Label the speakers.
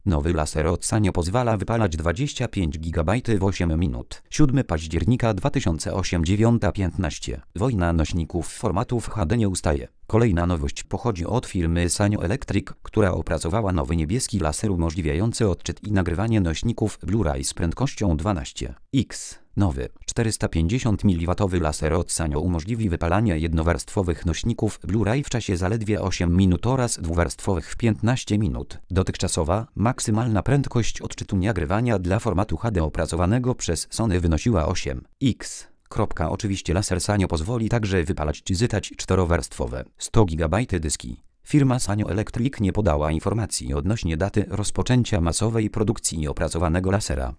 Speaker 1: Nowy laser od Sanyo pozwala wypalać 25 GB w 8 minut. 7 października 2008 9:15. Wojna nośników formatów HD nie ustaje. Kolejna nowość pochodzi od firmy Sanyo Electric, która opracowała nowy niebieski laser umożliwiający odczyt i nagrywanie nośników Blu-ray z prędkością 12x. Nowy 450 mW laser od Sanyo umożliwi wypalanie jednowarstwowych nośników Blu-ray w czasie zaledwie 8 minut oraz dwuwarstwowych w 15 minut. Dotychczasowa maksymalna prędkość odczytu nagrywania dla formatu HD opracowanego przez Sony wynosiła 8x. Oczywiście laser Sanyo pozwoli także wypalać czytać czterowarstwowe 100 GB dyski. Firma Sanyo Electric nie podała informacji odnośnie daty rozpoczęcia masowej produkcji opracowanego lasera.